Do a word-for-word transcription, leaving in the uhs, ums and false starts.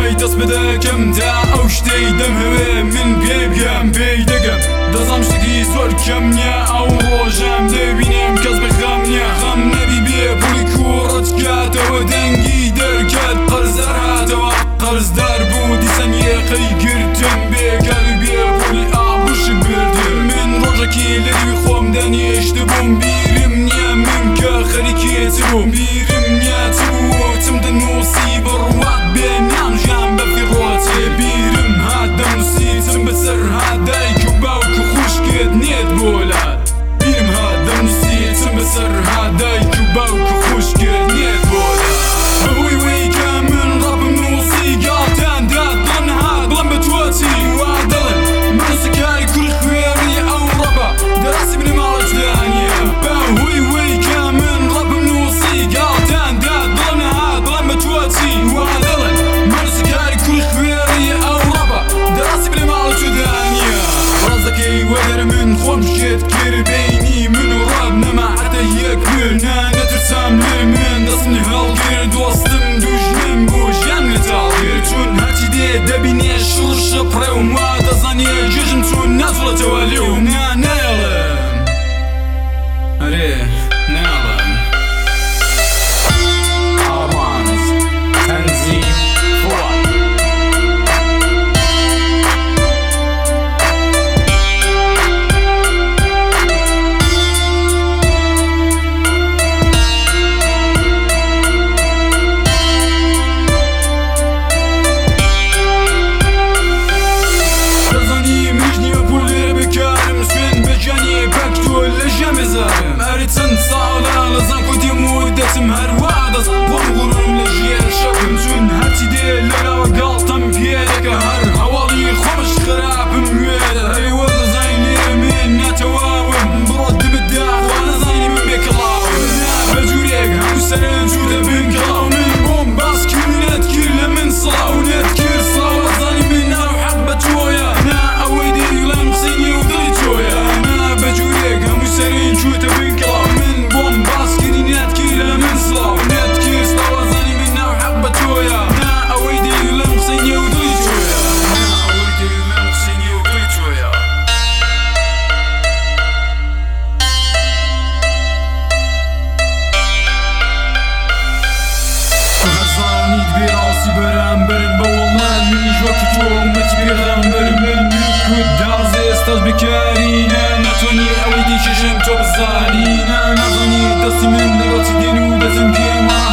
وای دەست بدەکەم تا ئەو شتەی دەم هەوێ من پێ بگەم پێی دەگەم دەزانم شتێکی زۆر کەم نییە ئەو ڕۆژەم دەبینم کەس بەخەم نییە خەم نەبی بێ پولی کوڕت کاتەوە دەنگی دەرکات قەرزدار هاتەوە قەرزدار بوو دیسان یێقەی گرتم بێکاری بێ پولی ئابوش بردم من ڕۆژێکی لەوی خۆم دەنیشت بووم بیرم نییە من کە خەریکێت بووم بیرم نییە چ بوو چم دەنووسی بڕوات بێ نامژیان بەفی ڕۆچێ بیرم هات دەنووسی چم بەسەر هات دایک و باوک و خوشکێت نێت بۆلات بیرم هات دەنووسی چم بەسەر هات دایک و باوک و خوشکێت نێت بۆلات بەهۆی وەی کە من ڕەبم نووسی گاڵتان دات دڵم نەهات بڵم بە تۆچی وا دڵن من سکاری کوڕ خوێڕی ئەو ڕەبە دەڕاستی بنێ ماڵە جدانیە بەهۆی وەی کە من ڕەبم نووسی گاڵتان دات دڵم نەهات بڵم بە تۆچی وا دڵن من سکاری کوڕ خوێڕی ئەو ڕەبە دەڕاستی بنێ ماڵە جدانیە ڕازەکەی وەدەر من خۆم شێت کرد بینی من و ڕەب نەما حتە یەک من نەترسام لێ من دەستم هەڵگرت دۆستم دوژمن بوو ژیان لەتاڵگرت چون هەرچی دێ دەبینێ شڕشە پڕێوم وا دەزانێ جێژم چون ناچڵەتەوە لێو نا نەڵم ئەرێ ناڵم ئاڕانز تەنزی فوات چەند ساڵە لەزان کۆتی مودەتم هەروە دەزان بۆم غوڕم لە ژێر شەوم چون هەرچی دێ لەلاوە گاڵتەم پێ دەکە هەر هەواڵی خۆمش خراپم وێدە هەیوە دەزانی لێ من ناتەواوم بڕۆ دمتدا وا نەزانی من بێکەڵاوم نا بەجوورێک هەموو سەرنجوو دەبن کەڵاو من بۆم باس کرد نێت کرد لە من سڵاو نێت کرد سڵاو دەزانی من ناو حەق بە تۆیە نا ئەوەی دەیڵێم قسەی نێ و دڵی تۆیە نا بەجوورێک هەموو سەرنجوو دەبن کەڵاو من بۆم باس کردی نێت کرد لە من سڵاو نێت کرد سڵاو دەزانی من ناو حەق بە تۆیە نا ئەوەی دەیڵێم قسەی نێ و دڵی تۆیە نا ئەوەی دەیڵێم قسەی نێ و دڵی تۆیە هەزانیت بێڕاستی بەرامبەرن بە وەڵڵان منیش وەکو تۆ ومەتی پێغەمبەرم من کوت دازێ ئێستاش بکارینە ناتوانی ئەوەی دیکەژم تۆ بزانینە نازانی دەستی من لەگەڵ چی دێن و دەزم پێما